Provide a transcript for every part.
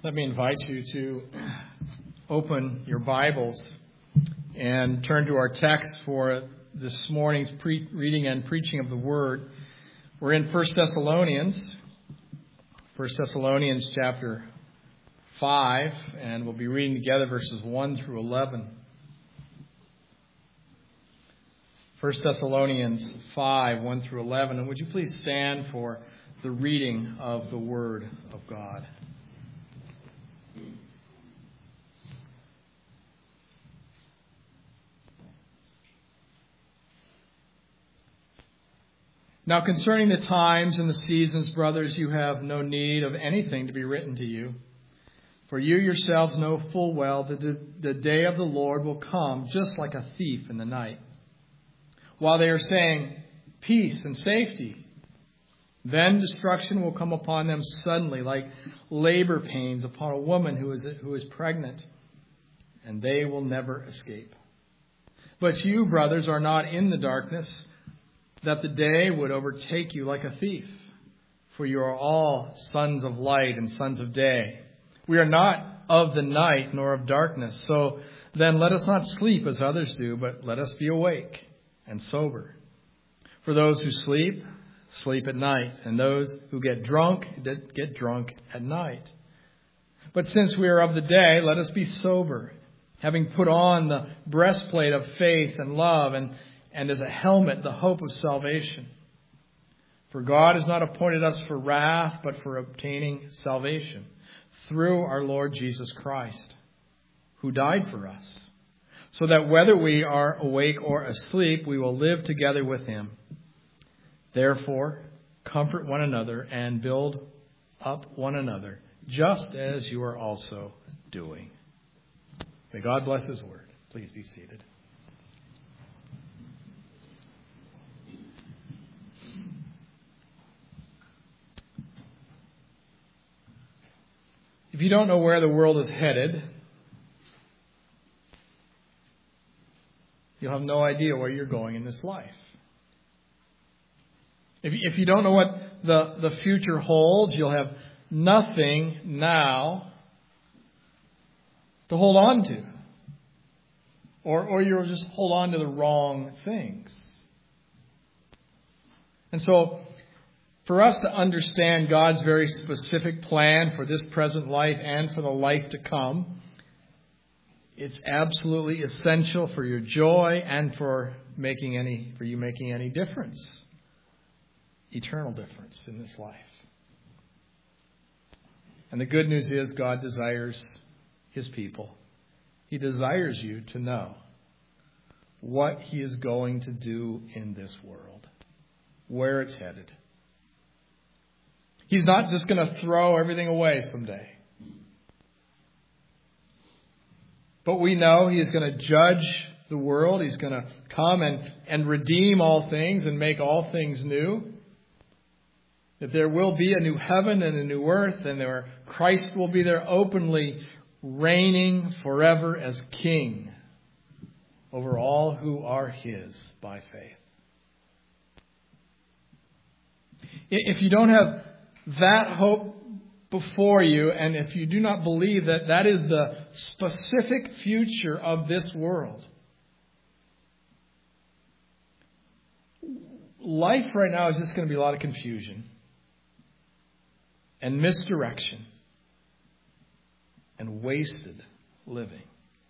Let me invite you to open your Bibles and turn to our text for this morning's reading and preaching of the Word. We're in 1 Thessalonians chapter 5, and we'll be reading together verses 1 through 11. 1 Thessalonians 5, 1 through 11. And would you please stand for the reading of the Word of God. Now concerning the times and the seasons, brothers, you have no need of anything to be written to you. For you yourselves know full well that the day of the Lord will come just like a thief in the night. While they are saying, peace and safety, then destruction will come upon them suddenly, like labor pains upon a woman who is pregnant, and they will never escape. But you, brothers, are not in the darkness, that the day would overtake you like a thief. For you are all sons of light and sons of day. We are not of the night nor of darkness. So then let us not sleep as others do, but let us be awake and sober. For those who sleep, sleep at night, and those who get drunk at night. But since we are of the day, let us be sober, having put on the breastplate of faith and love, and as a helmet, the hope of salvation. For God has not appointed us for wrath, but for obtaining salvation through our Lord Jesus Christ, who died for us, so that whether we are awake or asleep, we will live together with him. Therefore, comfort one another and build up one another, just as you are also doing. May God bless his word. Please be seated. If you don't know where the world is headed, you'll have no idea where you're going in this life. If you don't know what the future holds, you'll have nothing now to hold on to. Or you'll just hold on to the wrong things. And so, for us to understand God's very specific plan for this present life and for the life to come, it's absolutely essential for your joy and for you making any difference, eternal difference in this life. And the good news is God desires his people. He desires you to know what he is going to do in this world, where it's headed. He's not just going to throw everything away someday. But we know he is going to judge the world. He's going to come and redeem all things and make all things new. That there will be a new heaven and a new earth, and Christ will be there openly reigning forever as king over all who are his by faith. If you don't have that hope before you, and if you do not believe that that is the specific future of this world, life right now is just going to be a lot of confusion and misdirection and wasted living.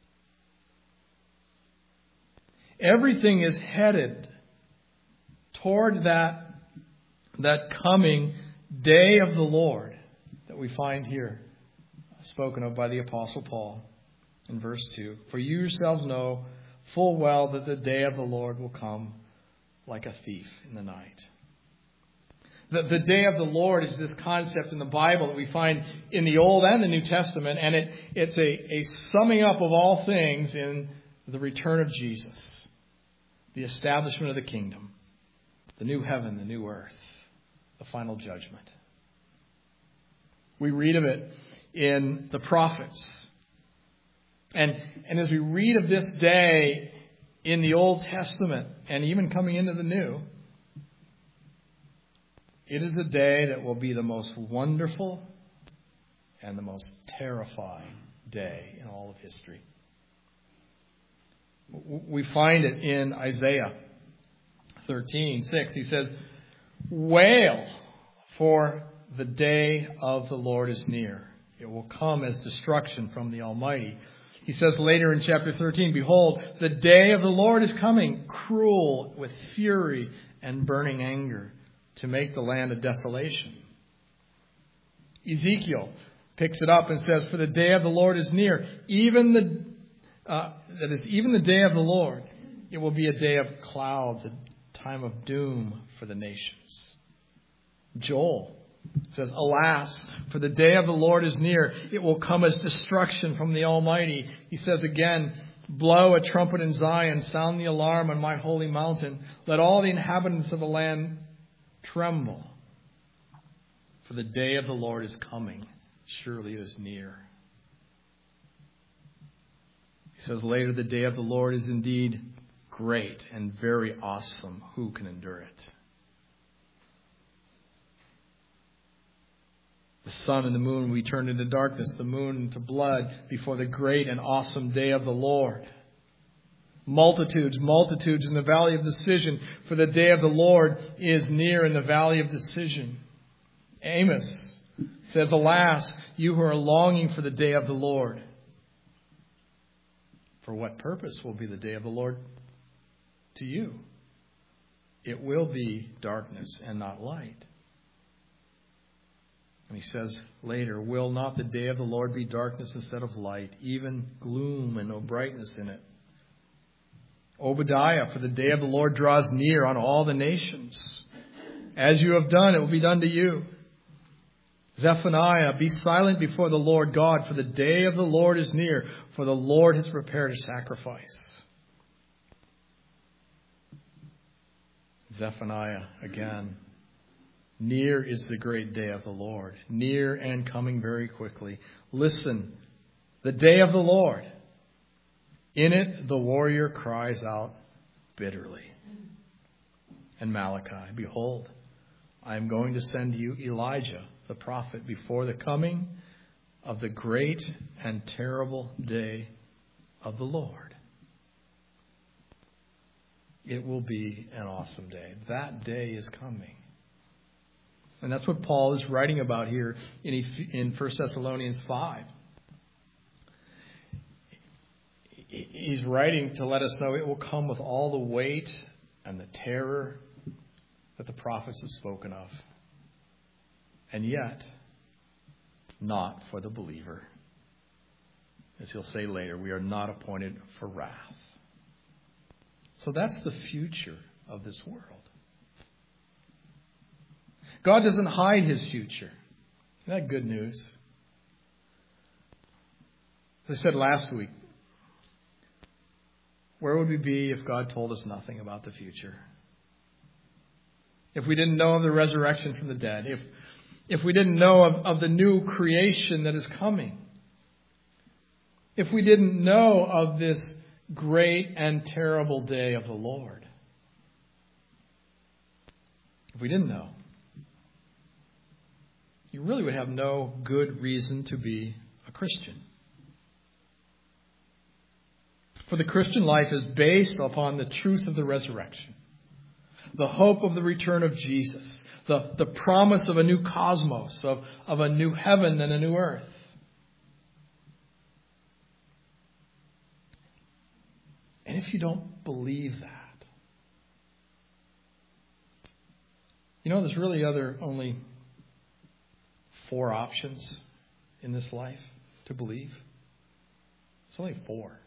Everything is headed toward that coming day of the Lord that we find here spoken of by the Apostle Paul in verse 2. For you yourselves know full well that the day of the Lord will come like a thief in the night. The day of the Lord is this concept in the Bible that we find in the Old and the New Testament, and it's a summing up of all things in the return of Jesus, the establishment of the kingdom, the new heaven, the new earth, the final judgment. We read of it in the prophets. And as we read of this day in the Old Testament and even coming into the New, it is a day that will be the most wonderful, and the most terrifying day in all of history. We find it in Isaiah 13:6. He says, "Wail, for the day of the Lord is near. It will come as destruction from the Almighty." He says later in chapter 13, "Behold, the day of the Lord is coming, cruel with fury and burning anger, to make the land a desolation." Ezekiel picks it up and says, "For the day of the Lord is near, even the day of the Lord. It will be a day of clouds, a time of doom for the nations." Joel says, "Alas, for the day of the Lord is near. It will come as destruction from the Almighty." He says again, "Blow a trumpet in Zion, sound the alarm on my holy mountain. Let all the inhabitants of the land tremble. For the day of the Lord is coming. Surely it is near." He says later, "The day of the Lord is indeed great and very awesome. Who can endure it?" The sun and the moon will be turned into darkness, the moon into blood, before the great and awesome day of the Lord. Multitudes, multitudes in the valley of decision, for the day of the Lord is near in the valley of decision. Amos says, "Alas, you who are longing for the day of the Lord. For what purpose will be the day of the Lord to you? It will be darkness and not light." And he says later, "Will not the day of the Lord be darkness instead of light, even gloom and no brightness in it?" Obadiah, "For the day of the Lord draws near on all the nations. As you have done, it will be done to you." Zephaniah, "Be silent before the Lord God, for the day of the Lord is near, for the Lord has prepared a sacrifice." Zephaniah again, "Near is the great day of the Lord, near and coming very quickly. Listen, the day of the Lord. In it the warrior cries out bitterly." And Malachi, "Behold, I am going to send you Elijah, the prophet, before the coming of the great and terrible day of the Lord." It will be an awesome day. That day is coming. And that's what Paul is writing about here in 1 Thessalonians 5. He's writing to let us know it will come with all the weight and the terror that the prophets have spoken of. And yet, not for the believer. As he'll say later, we are not appointed for wrath. So that's the future of this world. God doesn't hide his future. Isn't that good news? As I said last week, where would we be if God told us nothing about the future? If we didn't know of the resurrection from the dead? If we didn't know of the new creation that is coming? If we didn't know of this great and terrible day of the Lord? If we didn't know, you really would have no good reason to be a Christian. For the Christian life is based upon the truth of the resurrection, the hope of the return of Jesus, the promise of a new cosmos, of a new heaven and a new earth. And if you don't believe that, there's really only 4 options in this life to believe. It's only 4.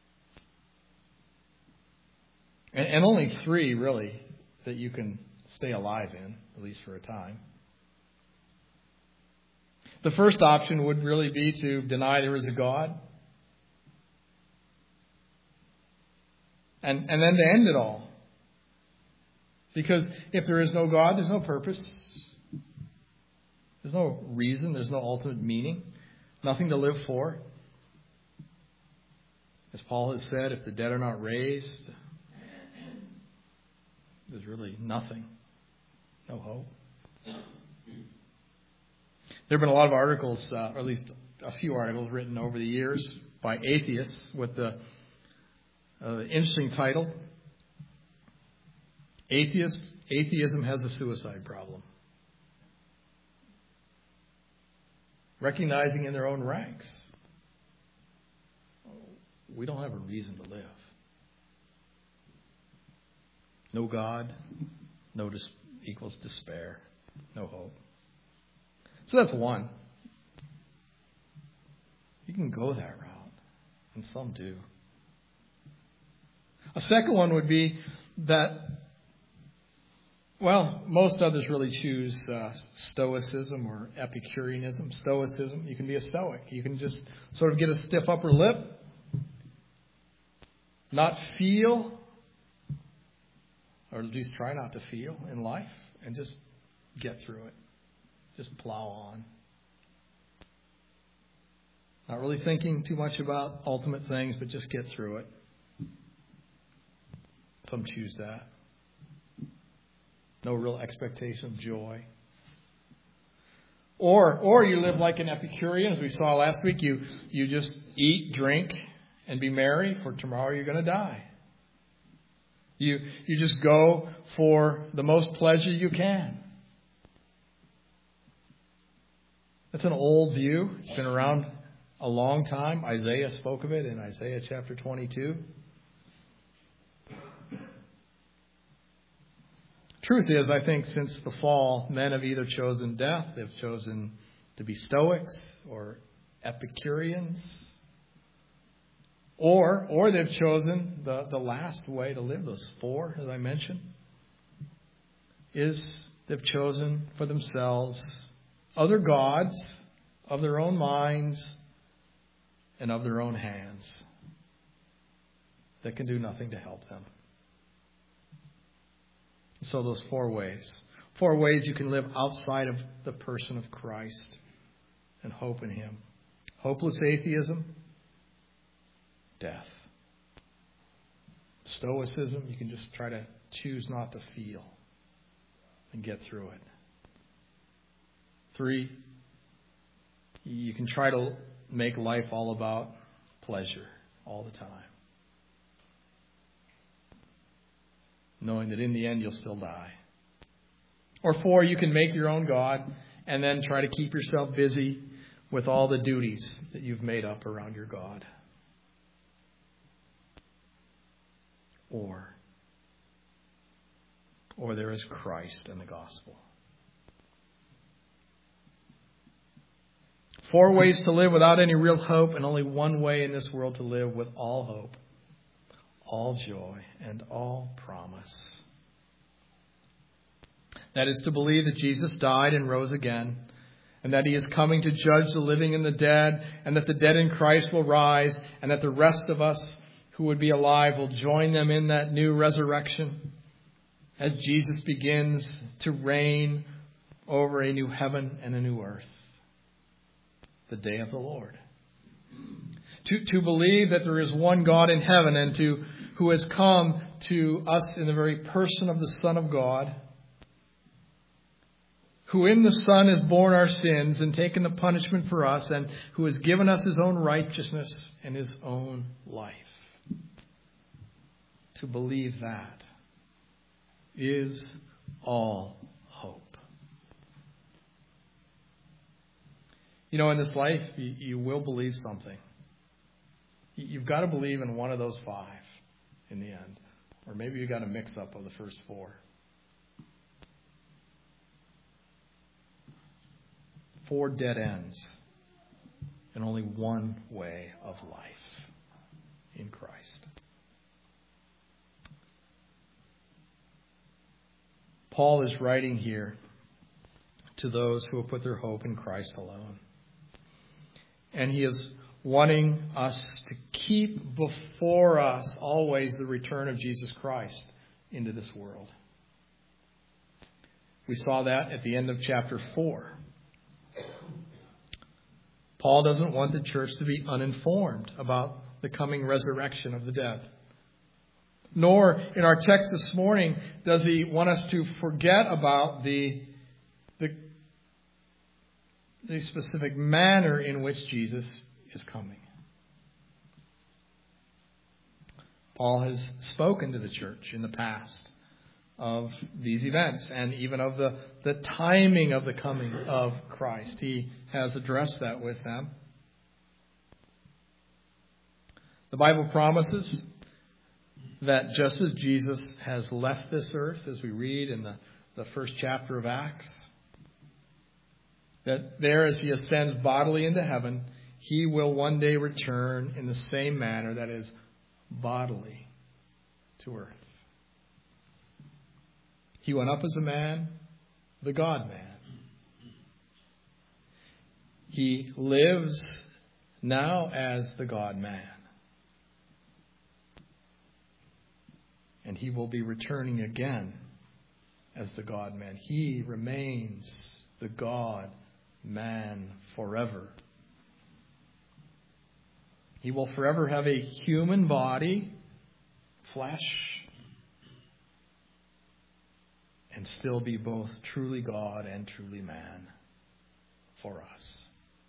And only 3, really, that you can stay alive in, at least for a time. The first option would really be to deny there is a God. And then to end it all. Because if there is no God, there's no purpose. There's no reason. There's no ultimate meaning. Nothing to live for. As Paul has said, if the dead are not raised, there's really nothing. No hope. There have been a lot of articles, or at least a few articles written over the years by atheists with the interesting title, Atheism Has a Suicide Problem. Recognizing in their own ranks, we don't have a reason to live. No God, equals despair, no hope. So that's one. You can go that route, and some do. A second one would be that, well, most others really choose Stoicism or Epicureanism. Stoicism, you can be a Stoic. You can just sort of get a stiff upper lip, not feel, or at least try not to feel in life, and just get through it. Just plow on. Not really thinking too much about ultimate things, but just get through it. Some choose that. No real expectation of joy. Or you live like an Epicurean, as we saw last week. You just eat, drink, and be merry, for tomorrow you're going to die. You just go for the most pleasure you can. That's an old view. It's been around a long time. Isaiah spoke of it in Isaiah chapter 22. Truth is, I think since the fall, men have either chosen death, they've chosen to be Stoics or Epicureans, or they've chosen the last way to live, those four, as I mentioned, is they've chosen for themselves other gods of their own minds and of their own hands that can do nothing to help them. So those four ways you can live outside of the person of Christ and hope in Him. Hopeless atheism, death. Stoicism, you can just try to choose not to feel and get through it. 3, you can try to make life all about pleasure all the time, knowing that in the end you'll still die. Or 4, you can make your own God and then try to keep yourself busy with all the duties that you've made up around your God. Or there is Christ and the gospel. 4 ways to live without any real hope, and only one way in this world to live with all hope, all joy, and all promise. That is to believe that Jesus died and rose again, and that He is coming to judge the living and the dead, and that the dead in Christ will rise, and that the rest of us who would be alive will join them in that new resurrection as Jesus begins to reign over a new heaven and a new earth. The day of the Lord. To believe that there is one God in heaven and who has come to us in the very person of the Son of God, who in the Son has borne our sins and taken the punishment for us, and who has given us His own righteousness and His own life. To believe that is all hope. You know, in this life, you will believe something. You've got to believe in one of those 5 in the end. Or maybe you've got a mix-up of the first 4. 4 dead ends. And only one way of life in Christ. Paul is writing here to those who have put their hope in Christ alone. And he is wanting us to keep before us always the return of Jesus Christ into this world. We saw that at the end of chapter 4. Paul doesn't want the church to be uninformed about the coming resurrection of the dead. Nor, in our text this morning, does he want us to forget about the the specific manner in which Jesus is coming. Paul has spoken to the church in the past of these events and even of the timing of the coming of Christ. He has addressed that with them. The Bible promises that just as Jesus has left this earth, as we read in the first chapter of Acts, that there as he ascends bodily into heaven, he will one day return in the same manner, that is, bodily to earth. He went up as a man, the God-man. He lives now as the God-man. And he will be returning again as the God-man. He remains the God-man forever. He will forever have a human body, flesh, and still be both truly God and truly man for us.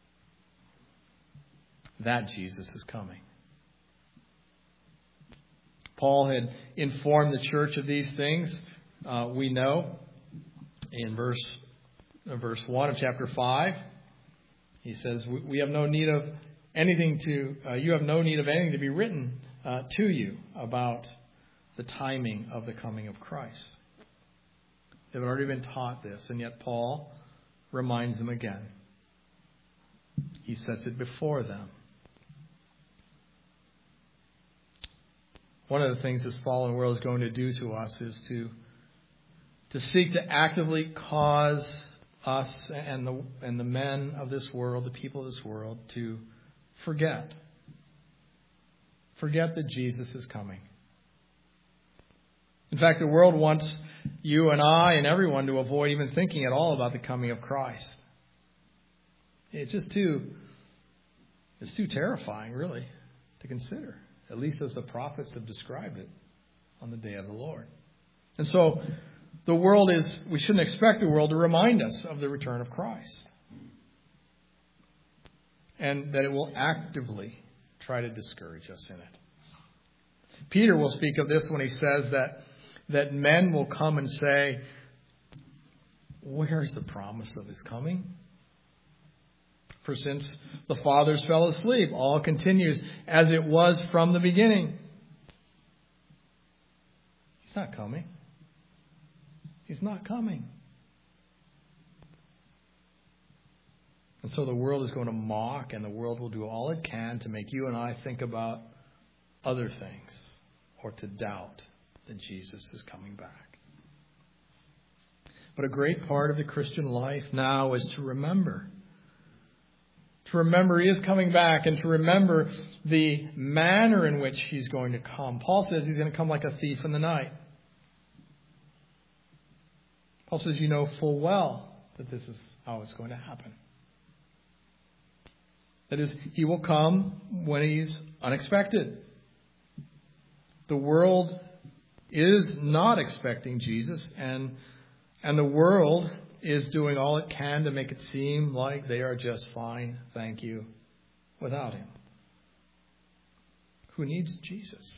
That Jesus is coming. Paul had informed the church of these things. We know in verse 1 of chapter 5, he says, "We have no need of anything you have no need of anything to be written to you about the timing of the coming of Christ." They've already been taught this, and yet Paul reminds them again. He sets it before them. One of the things this fallen world is going to do to us is to seek to actively cause us and the men of this world, the people of this world, to forget that Jesus is coming. In fact, the world wants you and I and everyone to avoid even thinking at all about the coming of Christ. It's too terrifying, really, to consider, at least as the prophets have described it on the day of the Lord. And so we shouldn't expect the world to remind us of the return of Christ. And that it will actively try to discourage us in it. Peter will speak of this when he says that men will come and say, "Where's the promise of his coming? For since the fathers fell asleep, all continues as it was from the beginning." He's not coming. He's not coming. And so the world is going to mock, and the world will do all it can to make you and I think about other things or to doubt that Jesus is coming back. But a great part of the Christian life now is to remember. To remember he is coming back, and to remember the manner in which he's going to come. Paul says he's going to come like a thief in the night. Paul says you know full well that this is how it's going to happen. That is, he will come when he's unexpected. The world is not expecting Jesus, and the world is doing all it can to make it seem like they are just fine, thank you, without him. Who needs Jesus?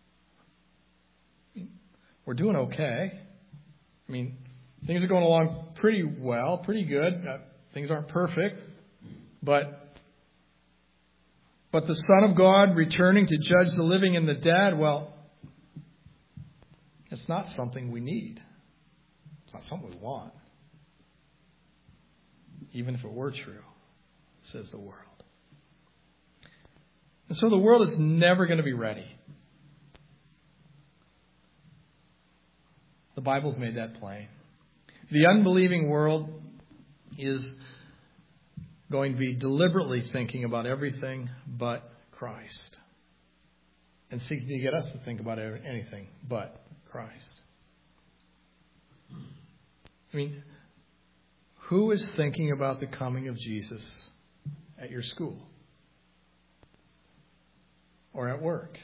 We're doing okay. Things are going along pretty well, pretty good. Things aren't perfect, but the Son of God returning to judge the living and the dead, well, it's not something we need. It's not something we want. Even if it were true, says the world. And so the world is never going to be ready. The Bible's made that plain. The unbelieving world is going to be deliberately thinking about everything but Christ. And seeking to get us to think about anything but Christ. Who is thinking about the coming of Jesus at your school? Or at work?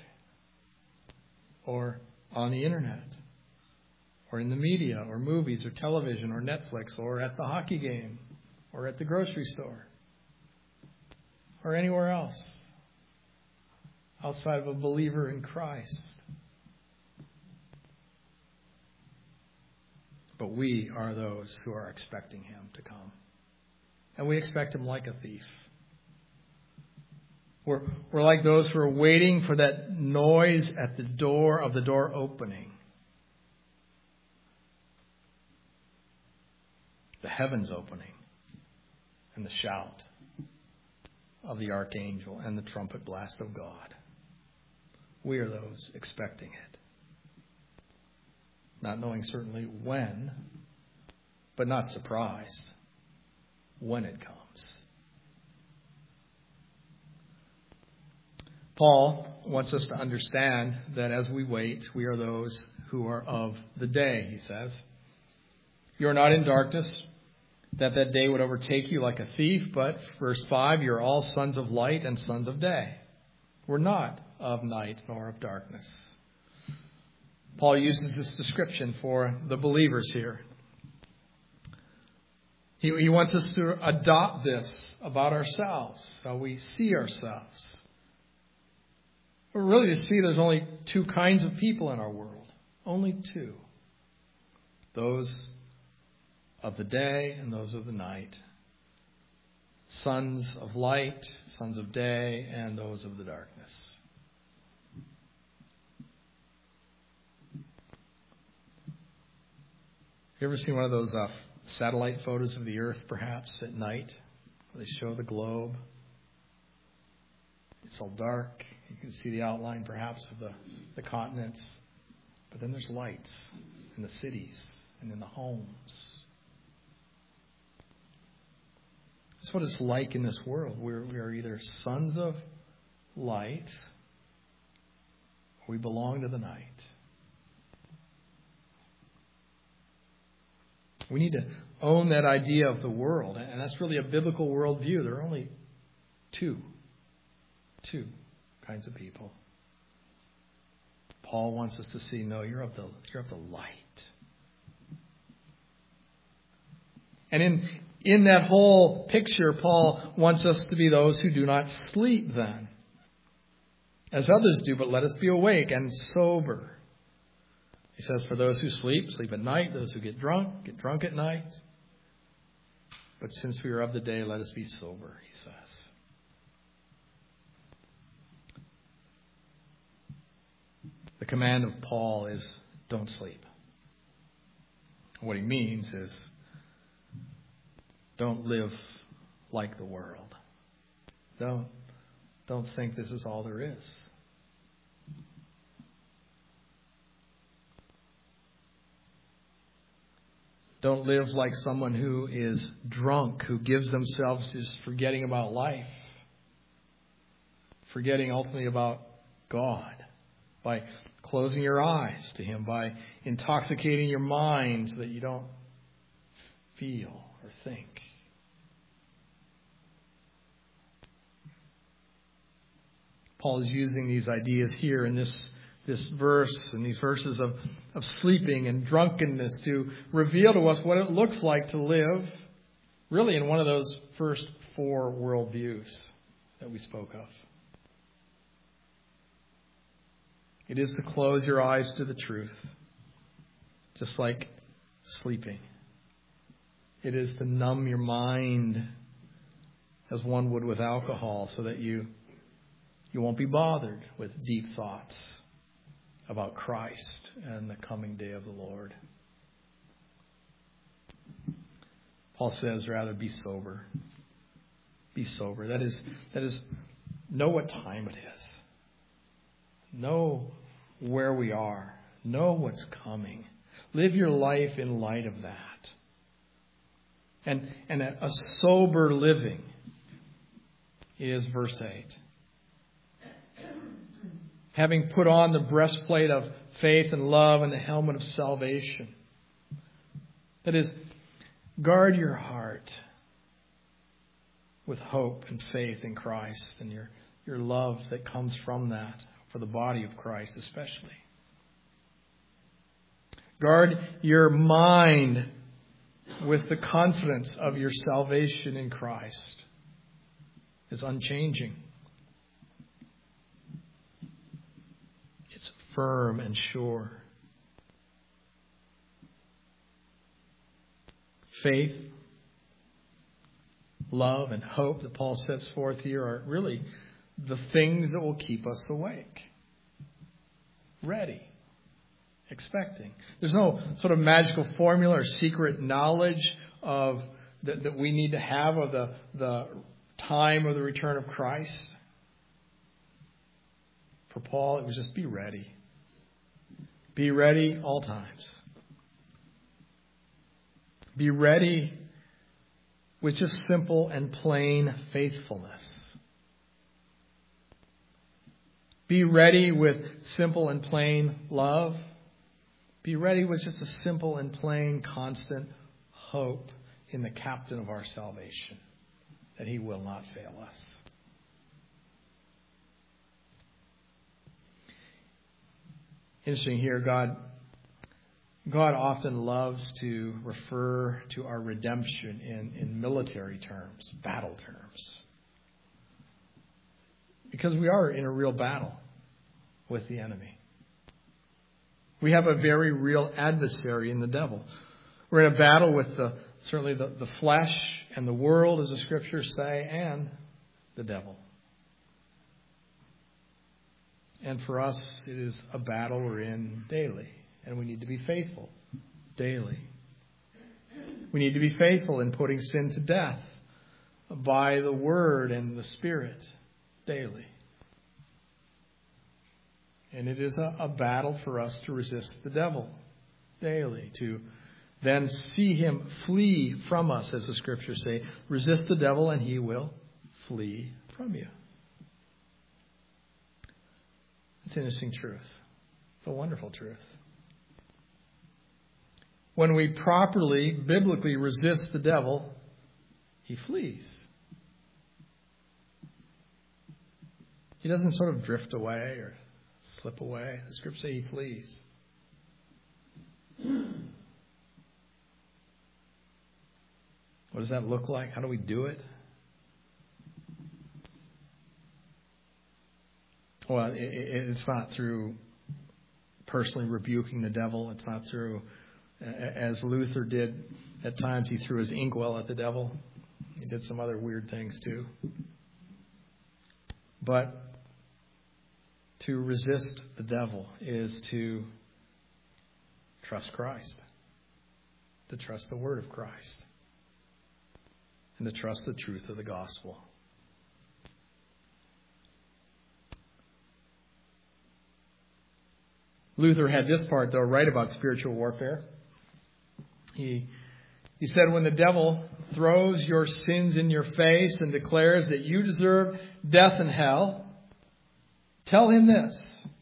Or on the internet? Or in the media? Or movies? Or television? Or Netflix? Or at the hockey game? or at the grocery store or anywhere else outside of a believer in Christ. But we are those who are expecting him to come. And we expect him like a thief. We're like those who are waiting for that noise at the door opening. The heavens opening. And the shout of the archangel and the trumpet blast of God. We are those expecting it. Not knowing certainly when, but not surprised when it comes. Paul wants us to understand that as we wait, we are those who are of the day, he says. You are not in darkness, that day would overtake you like a thief, but, verse 5, you're all sons of light and sons of day. We're not of night nor of darkness. Paul uses this description for the believers here. He wants us to adopt this about ourselves, how we see ourselves. But really to see there's only two kinds of people in our world. Only two. Those of the day and those of the night. Sons of light, sons of day, and those of the darkness. You ever seen one of those satellite photos of the earth, perhaps, at night? Where they show the globe. It's all dark. You can see the outline, perhaps, of the continents. But then there's lights in the cities and in the homes. That's what it's like in this world. We are either sons of light or we belong to the night. We need to own that idea of the world. And that's really a biblical worldview. There are only two kinds of people. Paul wants us to see, no, you're of the light. And in that whole picture, Paul wants us to be those who do not sleep then, as others do, but let us be awake and sober. He says, for those who sleep at night. Those who get drunk at night. But since we are of the day, let us be sober, he says. The command of Paul is don't sleep. What he means is don't live like the world. Don't think this is all there is. Don't live like someone who is drunk, who gives themselves to just forgetting about life, forgetting ultimately about God, by closing your eyes to him, by intoxicating your mind so that you don't feel or think. Paul is using these ideas here in this verse and these verses of sleeping and drunkenness to reveal to us what it looks like to live really in one of those first four worldviews that we spoke of. It is to close your eyes to the truth, just like sleeping. It is to numb your mind as one would with alcohol so that you won't be bothered with deep thoughts about Christ and the coming day of the Lord. Paul says, rather, be sober. Be sober. That is, know what time it is. Know where we are. Know what's coming. Live your life in light of that. And a sober living is verse 8. Having put on the breastplate of faith and love and the helmet of salvation. That is, guard your heart with hope and faith in Christ and your love that comes from that for the body of Christ especially. Guard your mind with the confidence of your salvation in Christ is unchanging. It's firm and sure. Faith, love, and hope that Paul sets forth here are really the things that will keep us awake, ready, expecting. There's no sort of magical formula or secret knowledge of that we need to have of the time of the return of Christ. For Paul, it was just be ready. Be ready all times. Be ready with just simple and plain faithfulness. Be ready with simple and plain love. Be ready with just a simple and plain constant hope in the captain of our salvation, that he will not fail us. Interesting here, God often loves to refer to our redemption in military terms, battle terms. Because we are in a real battle with the enemy. We have a very real adversary in the devil. We're in a battle with certainly the flesh and the world, as the scriptures say, and the devil. And for us, it is a battle we're in daily. And we need to be faithful daily. We need to be faithful in putting sin to death by the Word and the Spirit daily. And it is a battle for us to resist the devil daily, to then see him flee from us, as the scriptures say. Resist the devil and he will flee from you. It's an interesting truth. It's a wonderful truth. When we properly, biblically resist the devil, he flees. He doesn't sort of drift away or slip away. The scriptures say he flees. What does that look like? How do we do it? Well, it's not through personally rebuking the devil. It's not through, as Luther did at times, he threw his inkwell at the devil. He did some other weird things too. But to resist the devil is to trust Christ, to trust the word of Christ, and to trust the truth of the gospel. Luther had this part, though, right about spiritual warfare. He said, when the devil throws your sins in your face and declares that you deserve death and hell, tell him this: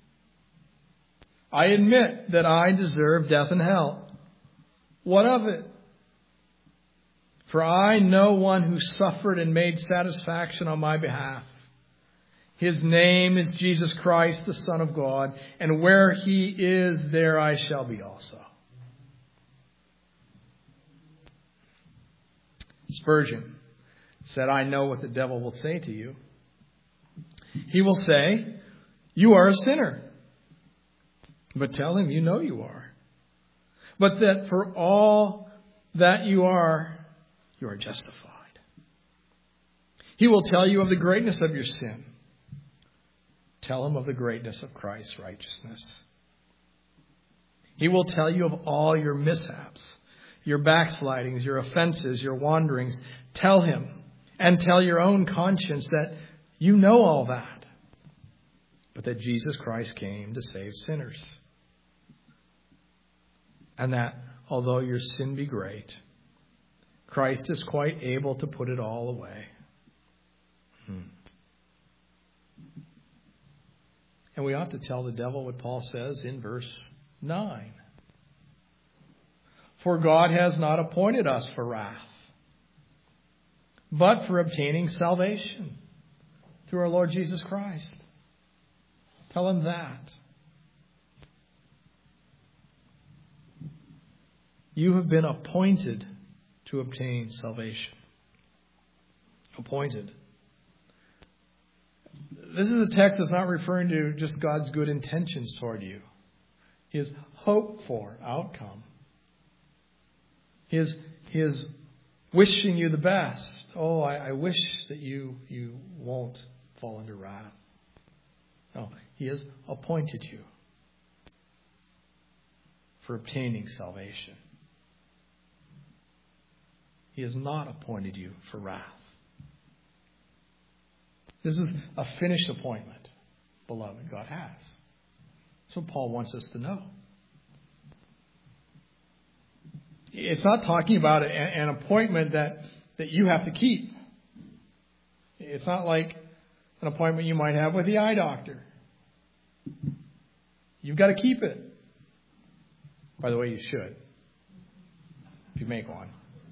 I admit that I deserve death and hell. What of it? For I know one who suffered and made satisfaction on my behalf. His name is Jesus Christ, the Son of God, and where he is, there I shall be also. Spurgeon said, I know what the devil will say to you. He will say, you are a sinner. But tell him you know you are. But that for all that you are justified. He will tell you of the greatness of your sin. Tell him of the greatness of Christ's righteousness. He will tell you of all your mishaps, your backslidings, your offenses, your wanderings. Tell him and tell your own conscience that you know all that, but that Jesus Christ came to save sinners. And that although your sin be great, Christ is quite able to put it all away. And we ought to tell the devil what Paul says in verse 9. For God has not appointed us for wrath, but for obtaining salvation through our Lord Jesus Christ. Tell him that. You have been appointed to obtain salvation. Appointed. This is a text that's not referring to just God's good intentions toward you. His hope for outcome. His wishing you the best. Oh, I wish that you won't fall under wrath. No, He has appointed you for obtaining salvation. He has not appointed you for wrath. This is a finished appointment, beloved, God has. That's what Paul wants us to know. It's not talking about an appointment that you have to keep. It's not like an appointment you might have with the eye doctor. You've got to keep it. By the way, you should, if you make one.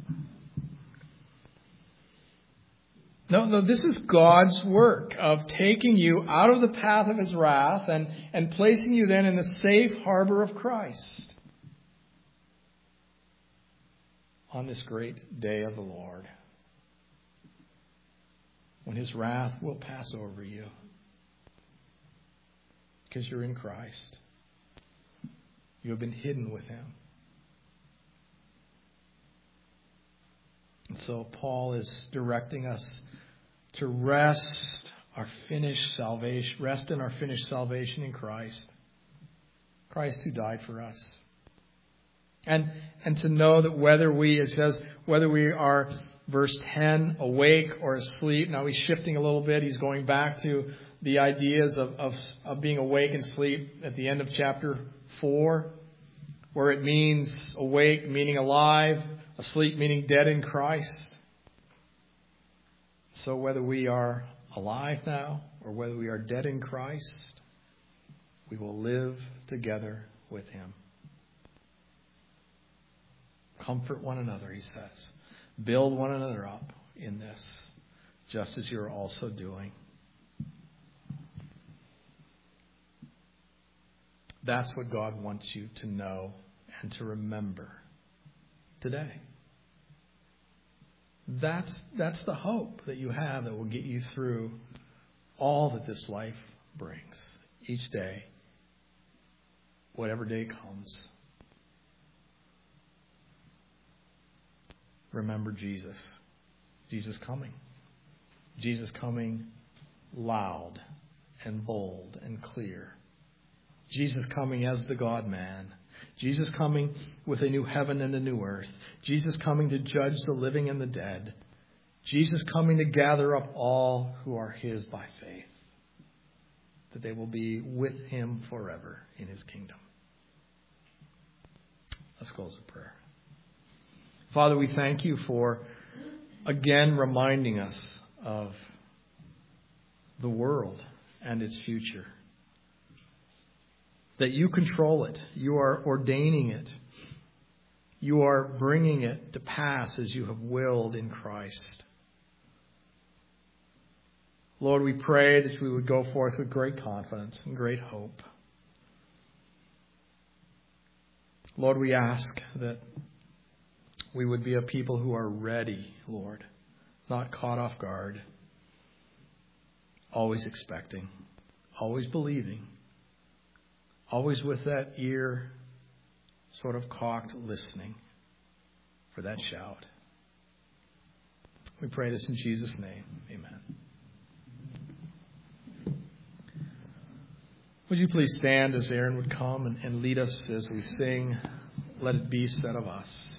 No, this is God's work of taking you out of the path of His wrath and placing you then in the safe harbor of Christ on this great day of the Lord, when His wrath will pass over you because you're in Christ. You have been hidden with Him. And so Paul is directing us to rest in our finished salvation in Christ. Christ who died for us. And to know that whether we are, verse 10, awake or asleep. Now he's shifting a little bit. He's going back to the ideas of being awake and asleep at the end of chapter 4, where it means awake meaning alive, asleep meaning dead in Christ. So whether we are alive now or whether we are dead in Christ, we will live together with Him. Comfort one another, he says. Build one another up in this, just as you're also doing. That's what God wants you to know and to remember today. That's the hope that you have that will get you through all that this life brings. Each day, whatever day comes. Remember Jesus. Jesus coming. Jesus coming loud and bold and clear. Jesus coming as the God-man. Jesus coming with a new heaven and a new earth. Jesus coming to judge the living and the dead. Jesus coming to gather up all who are His by faith, that they will be with Him forever in His kingdom. Let's close with prayer. Father, we thank You for again reminding us of the world and its future. That You control it. You are ordaining it. You are bringing it to pass as You have willed in Christ. Lord, we pray that we would go forth with great confidence and great hope. Lord, we ask that we would be a people who are ready, Lord, not caught off guard, always expecting, always believing, always with that ear sort of cocked, listening for that shout. We pray this in Jesus' name. Amen. Would you please stand as Aaron would come and lead us as we sing, "Let It Be Said of Us."